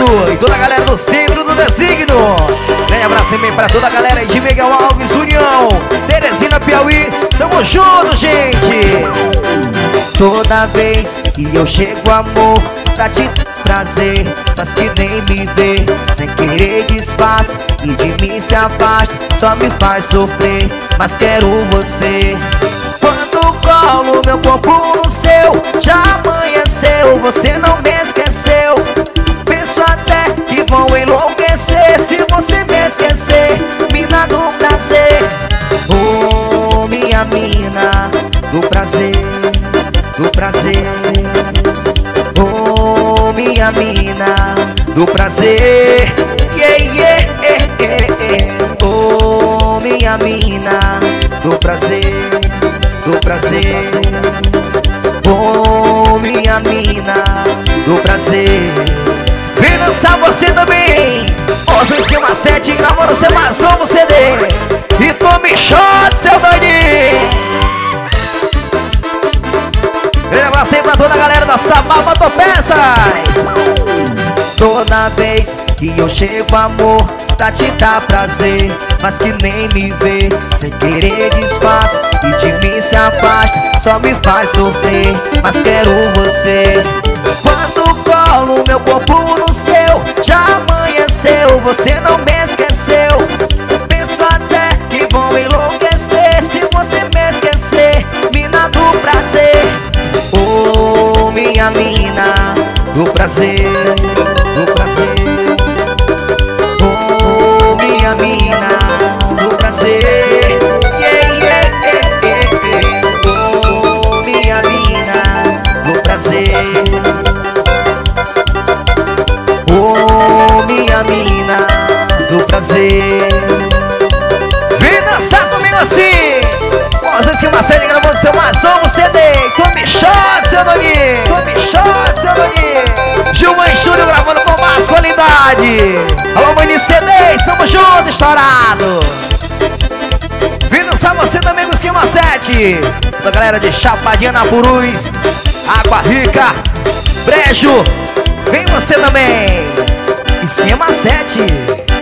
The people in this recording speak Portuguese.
Roberto e toda a galera do Centro do Designo. Grande abraço também pra toda a galera aí de Miguel Alves, União, Teresina, Piauí. Tamo junto, gente. Toda vez que eu chego, amor, pra te prazer, mas que nem me vê, sem querer desfaz e de mim se afasta, só me faz sofrer, mas quero você. Quando colo meu corpo no seu, já amanheceu, você não me esqueceu. Penso até que vou enlouquecer se você me esquecer, mina do prazer. Oh, minha mina do prazer, do prazer. Oh, minha mina do prazer, yeah, yeah, yeah, yeah, yeah. Oh, minha mina do prazer, do prazer. Oh, minha mina do prazer. Vem dançar você também. Ouça o Esquema 7, gravando seu mais novo CD. E tome shot, seu doidinho. Grande abraço aí pra toda a galera da Sababa Topeças. Toda vez que eu chego, amor, pra te dar prazer, mas que nem me vê, sem querer desfaz e de mim se afasta, só me faz sofrer, mas quero você. Quando colo meu corpo no seu, já amanheceu, você não me esqueceu. Penso até que vou enlouquecer se você me esquecer, mina do prazer. Oh, minha mina do prazer, do prazer. Oh, minha mina do prazer, yeah, yeah, yeah, yeah, yeah. Oh, minha mina do prazer. Oh, minha mina do prazer. Vem dançar comigo assim. Vocês que uma série gravando seu mais novo CD. Tome shot, seu Doguinho. Tome shot, seu Doguinho. Gilman Estúdio gravando com mais qualidade. Alô, mãe de CD, estamos juntos, estourado. Vem dançar você também no Esquema 7. Toda a galera de Chapadinha na Purus, Água Rica, Brejo. Vem você também. Esquema 7.